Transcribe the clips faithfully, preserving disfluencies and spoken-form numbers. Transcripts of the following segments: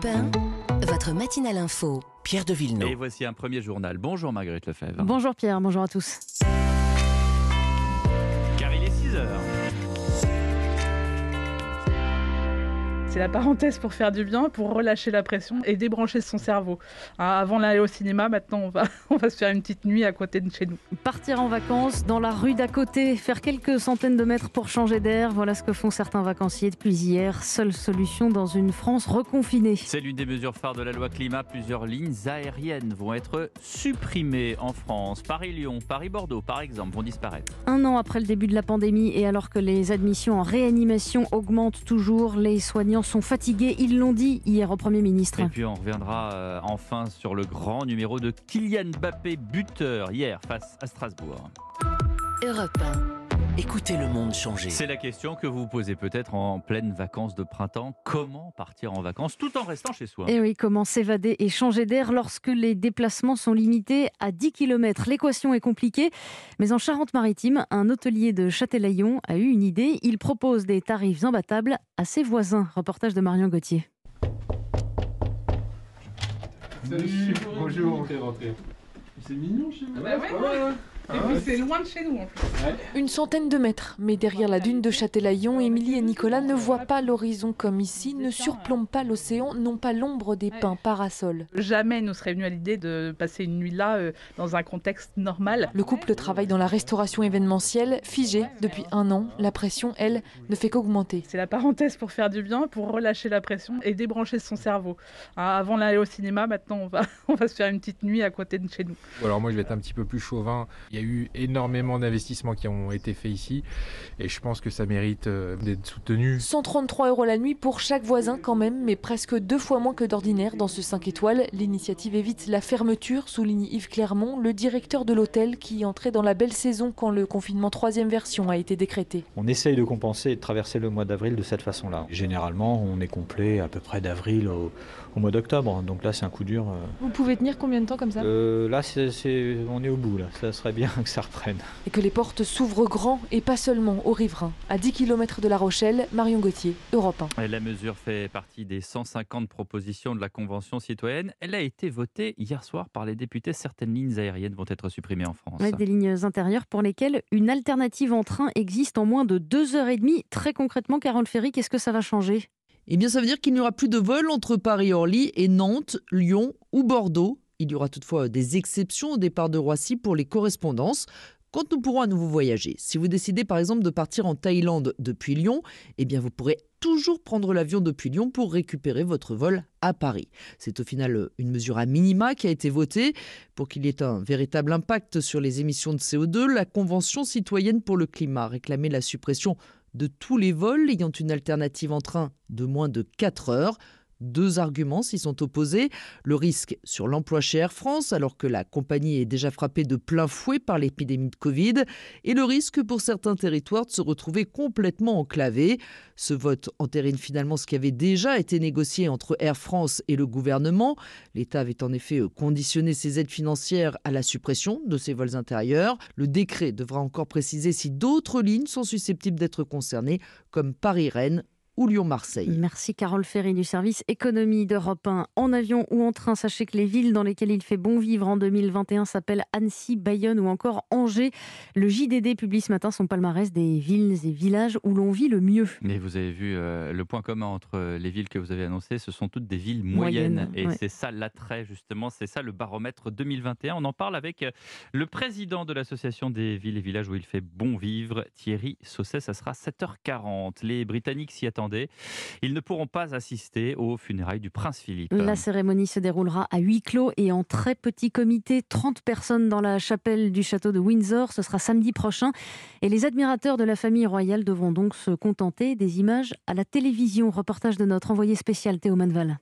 Europe un, votre matinale info. Pierre de Villeneuve. Et voici un premier journal. Bonjour Marguerite Lefebvre. Bonjour Pierre, bonjour à tous. Car il est six heures. C'est la parenthèse pour faire du bien, pour relâcher la pression et débrancher son cerveau. Ah, avant d'aller au cinéma, maintenant on va, on va se faire une petite nuit à côté de chez nous. Partir en vacances dans la rue d'à côté, faire quelques centaines de mètres pour changer d'air, voilà ce que font certains vacanciers depuis hier. Seule solution dans une France reconfinée. C'est l'une des mesures phares de la loi climat. Plusieurs lignes aériennes vont être supprimées en France. Paris-Lyon, Paris-Bordeaux par exemple vont disparaître. Un an après le début de la pandémie et alors que les admissions en réanimation augmentent toujours, les soignants sont fatigués, ils l'ont dit hier au Premier ministre. Et puis on reviendra euh, enfin sur le grand numéro de Kylian Mbappé, buteur hier face à Strasbourg. Europe un. Écoutez le monde changer. C'est la question que vous vous posez peut-être en pleine vacances de printemps. Comment partir en vacances tout en restant chez soi ? Et oui, comment s'évader et changer d'air lorsque les déplacements sont limités à dix kilomètres. L'équation est compliquée, mais en Charente-Maritime, un hôtelier de Châtelaillon a eu une idée. Il propose des tarifs imbattables à ses voisins. Reportage de Marion Gauthier. Salut, bonjour. Rentrez, rentrez. C'est mignon chez vous. Bah ouais, ouais. Et puis c'est loin de chez nous en plus. Ouais. Une centaine de mètres, mais derrière la dune de Châtelaillon, Émilie et Nicolas ne voient pas l'horizon comme ici, ne surplombent pas l'océan, n'ont pas l'ombre des pins parasols. Jamais nous serait venu à l'idée de passer une nuit là euh, dans un contexte normal. Le couple travaille dans la restauration événementielle, figé depuis un an. La pression, elle, ne fait qu'augmenter. C'est la parenthèse pour faire du bien, pour relâcher la pression et débrancher son cerveau. Ah, avant d'aller au cinéma, maintenant on va, on va se faire une petite nuit à côté de chez nous. Alors moi je vais être un petit peu plus chauvin. Il y a eu énormément d'investissements qui ont été faits ici et je pense que ça mérite euh, d'être soutenu. cent trente-trois euros la nuit pour chaque voisin quand même, mais presque deux fois moins que d'ordinaire dans ce cinq étoiles. L'initiative évite la fermeture, souligne Yves Clermont, le directeur de l'hôtel qui entrait dans la belle saison quand le confinement troisième version a été décrété. On essaye de compenser et de traverser le mois d'avril de cette façon-là. Généralement, on est complet à peu près d'avril au, au mois d'octobre, donc là c'est un coup dur. Vous pouvez tenir combien de temps comme ça ? euh, Là, c'est, c'est, on est au bout, là. Ça serait bien que ça reprenne. Et que les portes s'ouvrent grand et pas seulement aux riverains. À dix kilomètres de La Rochelle, Marion Gauthier, Europe un. La mesure fait partie des cent cinquante propositions de la Convention citoyenne. Elle a été votée hier soir par les députés. Certaines lignes aériennes vont être supprimées en France. Ouais, des lignes intérieures pour lesquelles une alternative en train existe en moins de deux heures trente. Très concrètement, Carole Ferry, qu'est-ce que ça va changer ? Eh bien, ça veut dire qu'il n'y aura plus de vol entre Paris-Orly et Nantes, Lyon ou Bordeaux. Il y aura toutefois des exceptions au départ de Roissy pour les correspondances, quand nous pourrons à nouveau voyager. Si vous décidez par exemple de partir en Thaïlande depuis Lyon, eh bien vous pourrez toujours prendre l'avion depuis Lyon pour récupérer votre vol à Paris. C'est au final une mesure à minima qui a été votée. Pour qu'il y ait un véritable impact sur les émissions de C O deux, la Convention citoyenne pour le climat réclamait la suppression de tous les vols ayant une alternative en train de moins de quatre heures. Deux arguments s'y sont opposés. Le risque sur l'emploi chez Air France, alors que la compagnie est déjà frappée de plein fouet par l'épidémie de Covid, et le risque pour certains territoires de se retrouver complètement enclavés. Ce vote entérine finalement ce qui avait déjà été négocié entre Air France et le gouvernement. L'État avait en effet conditionné ses aides financières à la suppression de ces vols intérieurs. Le décret devra encore préciser si d'autres lignes sont susceptibles d'être concernées, comme Paris-Rennes ou Lyon-Marseille. Merci Carole Ferry du service économie d'Europe un. En avion ou en train, sachez que les villes dans lesquelles il fait bon vivre en deux mille vingt et un s'appellent Annecy, Bayonne ou encore Angers. Le J D D publie ce matin son palmarès des villes et villages où l'on vit le mieux. Mais vous avez vu euh, le point commun entre les villes que vous avez annoncées, ce sont toutes des villes moyennes. Moyenne, et ouais. c'est ça l'attrait justement, c'est ça le baromètre deux mille vingt et un. On en parle avec le président de l'association des villes et villages où il fait bon vivre, Thierry Sausset. Ça sera sept heures quarante. Les Britanniques s'y attendent. Ils ne pourront pas assister aux funérailles du prince Philippe. La cérémonie se déroulera à huis clos et en très petit comité. trente personnes dans la chapelle du château de Windsor. Ce sera samedi prochain. Et les admirateurs de la famille royale devront donc se contenter des images à la télévision. Reportage de notre envoyé spécial Théo Manval.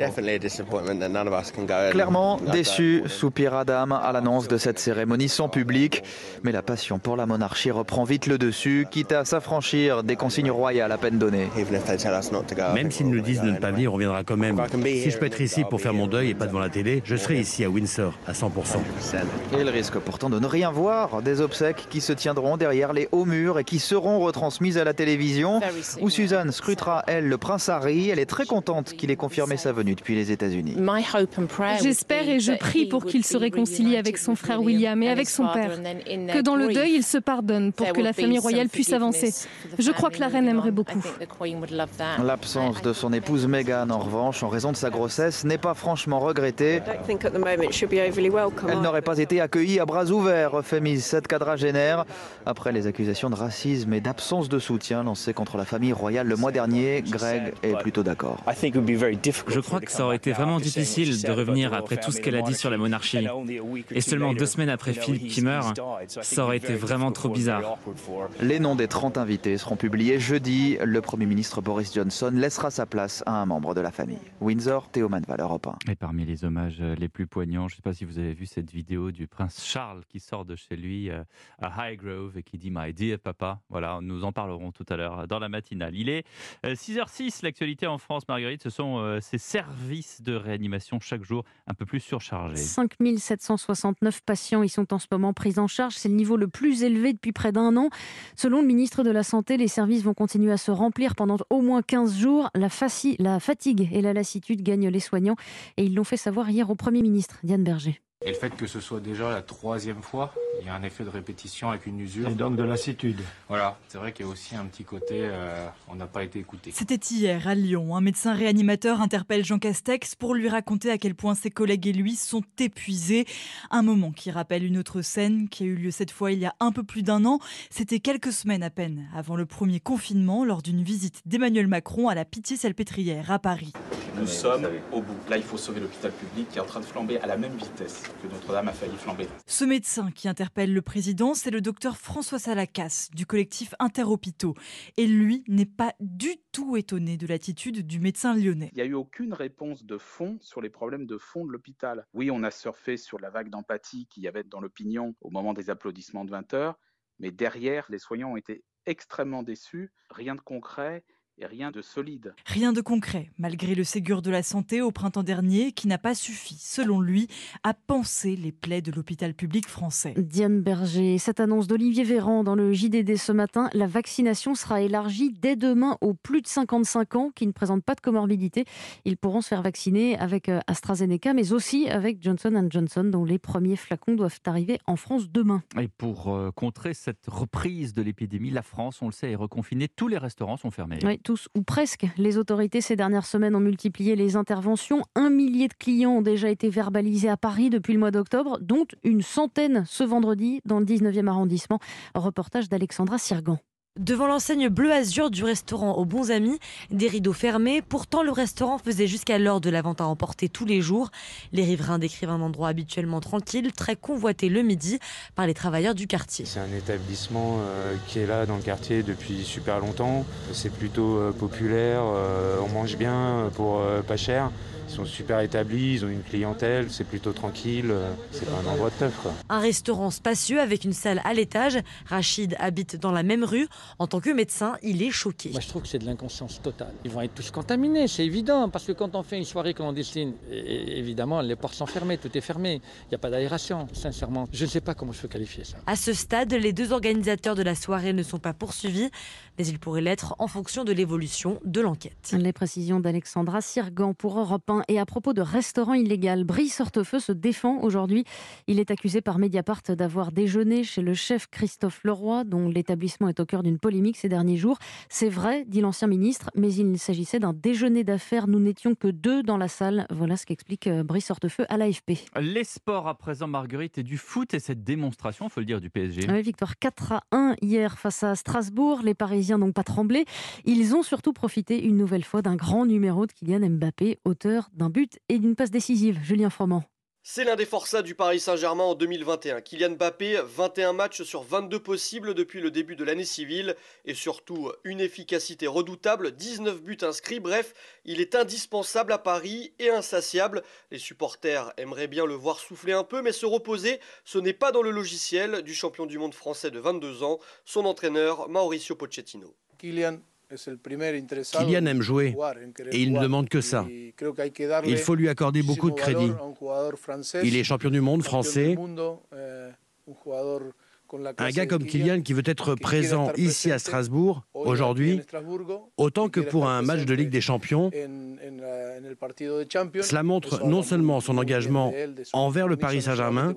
Clairement déçu, soupire Adam à l'annonce de cette cérémonie sans public. Mais la passion pour la monarchie reprend vite le dessus, quitte à s'affranchir des consignes royales à peine données. Même s'ils nous disent de ne pas venir, on viendra quand même. Si je peux être ici pour faire mon deuil et pas devant la télé, je serai ici à Windsor à cent pour cent. Et il risque pourtant de ne rien voir. Des obsèques qui se tiendront derrière les hauts murs et qui seront retransmises à la télévision, où Suzanne scrutera, elle, le prince Harry. Elle est très contente qu'il ait confirmé sa venue. revenu depuis les États-Unis. J'espère et je prie pour qu'il se réconcilie avec son frère William et avec son père. Que dans le deuil, il se pardonne pour que la famille royale puisse avancer. Je crois que la reine aimerait beaucoup. L'absence de son épouse Meghan, en revanche, en raison de sa grossesse, n'est pas franchement regrettée. Elle n'aurait pas été accueillie à bras ouverts, euphémise cette quadragénaire, après les accusations de racisme et d'absence de soutien lancées contre la famille royale le mois dernier. Greg est plutôt d'accord. Je crois que ça aurait été vraiment difficile de revenir après tout ce qu'elle a dit sur la monarchie. Et seulement deux semaines après Philippe qui meurt, ça aurait été vraiment trop bizarre. Les noms des trente invités seront publiés jeudi. Le Premier ministre Boris Johnson laissera sa place à un membre de la famille. Windsor, Théo Manval, Europe un. Et parmi les hommages les plus poignants, je ne sais pas si vous avez vu cette vidéo du prince Charles qui sort de chez lui à Highgrove et qui dit « My dear papa ». Voilà, nous en parlerons tout à l'heure dans la matinale. Il est six heures six, l'actualité en France, Marguerite, ce sont ces services de réanimation chaque jour un peu plus surchargés. cinq mille sept cent soixante-neuf patients y sont en ce moment pris en charge. C'est le niveau le plus élevé depuis près d'un an. Selon le ministre de la Santé, les services vont continuer à se remplir pendant au moins quinze jours. La, faci- la fatigue et la lassitude gagnent les soignants et ils l'ont fait savoir hier au Premier ministre, Diane Berger. Et le fait que ce soit déjà la troisième fois, il y a un effet de répétition avec une usure. Et donc de lassitude. Voilà, c'est vrai qu'il y a aussi un petit côté, euh, on n'a pas été écouté. C'était hier à Lyon. Un médecin réanimateur interpelle Jean Castex pour lui raconter à quel point ses collègues et lui sont épuisés. Un moment qui rappelle une autre scène qui a eu lieu cette fois il y a un peu plus d'un an. C'était quelques semaines à peine avant le premier confinement, lors d'une visite d'Emmanuel Macron à la Pitié-Salpêtrière à Paris. Nous sommes au bout. Là, il faut sauver l'hôpital public qui est en train de flamber à la même vitesse que Notre-Dame a failli flamber. Ce médecin qui interpelle le président, c'est le docteur François Salakas du collectif Interhôpitaux. Et lui n'est pas du tout étonné de l'attitude du médecin lyonnais. Il n'y a eu aucune réponse de fond sur les problèmes de fond de l'hôpital. Oui, on a surfé sur la vague d'empathie qu'il y avait dans l'opinion au moment des applaudissements de vingt heures, mais derrière, les soignants ont été extrêmement déçus, rien de concret. Et rien de solide. Rien de concret, malgré le Ségur de la Santé au printemps dernier, qui n'a pas suffi, selon lui, à panser les plaies de l'hôpital public français. Diane Berger, cette annonce d'Olivier Véran dans le J D D ce matin, la vaccination sera élargie dès demain aux plus de cinquante-cinq ans qui ne présentent pas de comorbidité. Ils pourront se faire vacciner avec AstraZeneca, mais aussi avec Johnson and Johnson, dont les premiers flacons doivent arriver en France demain. Et pour euh, contrer cette reprise de l'épidémie, la France, on le sait, est reconfinée. Tous les restaurants sont fermés. Oui, tous ou presque. Les autorités ces dernières semaines ont multiplié les interventions. Un millier de clients ont déjà été verbalisés à Paris depuis le mois d'octobre, dont une centaine ce vendredi dans le dix-neuvième arrondissement. Reportage d'Alexandra Sirgan. Devant l'enseigne bleu azur du restaurant Aux Bons Amis, des rideaux fermés. Pourtant, le restaurant faisait jusqu'à l'heure de la vente à emporter tous les jours. Les riverains décrivent un endroit habituellement tranquille, très convoité le midi par les travailleurs du quartier. C'est un établissement euh, qui est là dans le quartier depuis super longtemps. C'est plutôt euh, populaire, euh, on mange bien pour euh, pas cher. Ils sont super établis, ils ont une clientèle, c'est plutôt tranquille, c'est pas un endroit de teuf, quoi. Un restaurant spacieux avec une salle à l'étage. Rachid habite dans la même rue. En tant que médecin, il est choqué. Moi, je trouve que c'est de l'inconscience totale. Ils vont être tous contaminés, c'est évident, parce que quand on fait une soirée clandestine, évidemment, les portes sont fermées, tout est fermé. Il n'y a pas d'aération, sincèrement. Je ne sais pas comment je peux qualifier ça. À ce stade, les deux organisateurs de la soirée ne sont pas poursuivis, mais ils pourraient l'être en fonction de l'évolution de l'enquête. Les précisions d'Alexandra Sirgan pour Europe un. Et à propos de restaurant illégal, Brice Hortefeux se défend aujourd'hui. Il est accusé par Mediapart d'avoir déjeuné chez le chef Christophe Leroy, dont l'établissement est au cœur d'une polémique ces derniers jours. C'est vrai, dit l'ancien ministre, mais il s'agissait d'un déjeuner d'affaires. Nous n'étions que deux dans la salle. Voilà ce qu'explique Brice Hortefeux à l'A F P. Les sports à présent, Marguerite, et du foot et cette démonstration, il faut le dire, du P S G. Oui, victoire quatre à un hier face à Strasbourg. Les Parisiens n'ont pas tremblé. Ils ont surtout profité une nouvelle fois d'un grand numéro de Kylian Mbappé, auteur d'un but et d'une passe décisive. Julien Froment. C'est l'un des forçats du Paris Saint-Germain en deux mille vingt et un. Kylian Mbappé, vingt et un matchs sur vingt-deux possibles depuis le début de l'année civile. Et surtout, une efficacité redoutable, dix-neuf buts inscrits. Bref, il est indispensable à Paris et insatiable. Les supporters aimeraient bien le voir souffler un peu, mais se reposer, ce n'est pas dans le logiciel du champion du monde français de vingt-deux ans, son entraîneur Mauricio Pochettino. Kylian Kylian aime jouer et il ne demande que ça. Il faut lui accorder beaucoup de crédit. Il est champion du monde français. Un gars comme Kylian qui veut être présent ici à Strasbourg, aujourd'hui, autant que pour un match de Ligue des Champions, cela montre non seulement son engagement envers le Paris Saint-Germain,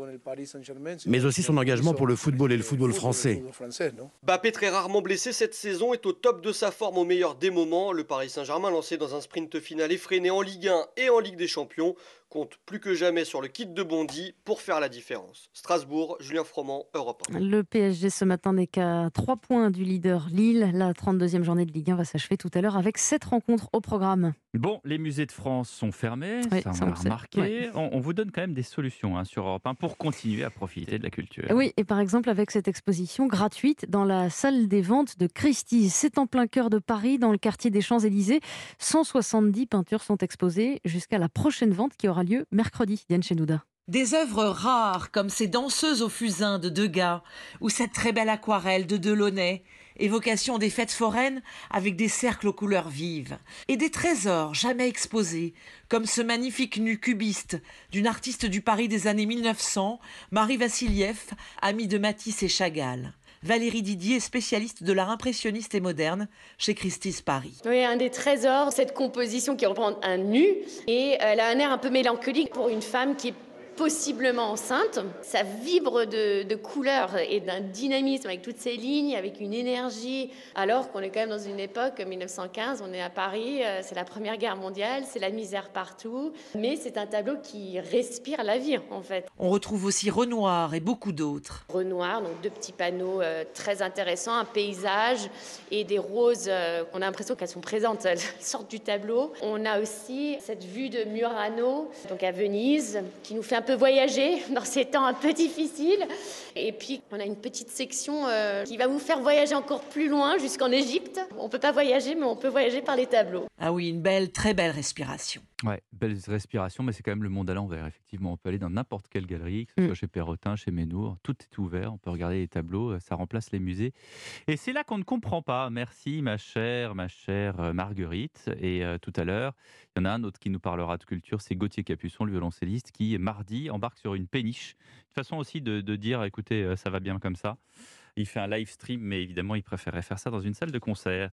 mais aussi son engagement pour le football et le football français. Mbappé, très rarement blessé cette saison, est au top de sa forme au meilleur des moments. Le Paris Saint-Germain, lancé dans un sprint final effréné en Ligue un et en Ligue des Champions, compte plus que jamais sur le kit de Bondy pour faire la différence. Strasbourg, Julien Froment, Europe un. Le P S G ce matin n'est qu'à trois points du leader Lille. La trente-deuxième journée de Ligue un va s'achever tout à l'heure avec sept rencontres au programme. Bon, les musées de France sont fermés, Oui, ça, ça, on on l'a le sait. remarqué. Ouais. On, on vous donne quand même des solutions hein, sur Europe un pour continuer à profiter de la culture. Oui, et par exemple avec cette exposition gratuite dans la salle des ventes de Christie's. C'est en plein cœur de Paris, dans le quartier des Champs-Élysées. cent soixante-dix peintures sont exposées jusqu'à la prochaine vente qui aura lieu mercredi. Diane Chenouda. Des œuvres rares comme ces danseuses au fusain de Degas ou cette très belle aquarelle de Delaunay, évocation des fêtes foraines avec des cercles aux couleurs vives. Et des trésors jamais exposés, comme ce magnifique nu cubiste d'une artiste du Paris des années mille neuf cents, Marie Vassiliev, amie de Matisse et Chagall. Valérie Didier est spécialiste de l'art impressionniste et moderne chez Christie's Paris. Oui, un des trésors, cette composition qui représente un nu, et elle a un air un peu mélancolique pour une femme qui est possiblement enceinte. Ça vibre de, de couleurs et d'un dynamisme avec toutes ces lignes, avec une énergie, alors qu'on est quand même dans une époque, mille neuf cent quinze, on est à Paris, c'est la Première Guerre mondiale, c'est la misère partout, mais c'est un tableau qui respire la vie en fait. On retrouve aussi Renoir et beaucoup d'autres. Renoir, donc deux petits panneaux euh, très intéressants, un paysage et des roses, euh, on a l'impression qu'elles sont présentes, elles sortent du tableau. On a aussi cette vue de Murano, donc à Venise, qui nous fait un peu voyager dans ces temps un peu difficiles. Et puis, on a une petite section euh, qui va vous faire voyager encore plus loin, jusqu'en Égypte. On ne peut pas voyager, mais on peut voyager par les tableaux. Ah oui, une belle, très belle respiration. Ouais, belle respiration, mais c'est quand même le monde à l'envers. Effectivement, on peut aller dans n'importe quelle galerie, que ce soit Mm. chez Perrotin, chez Ménour, tout est ouvert, on peut regarder les tableaux, ça remplace les musées. Et c'est là qu'on ne comprend pas. Merci ma chère, ma chère euh, Marguerite. Et euh, tout à l'heure, il y en a un autre qui nous parlera de culture, c'est Gauthier Capuçon, le violoncelliste, qui mardi embarque sur une péniche. Une façon aussi de, de dire, écoutez, euh, ça va bien comme ça. Il fait un live stream, mais évidemment, il préférait faire ça dans une salle de concert.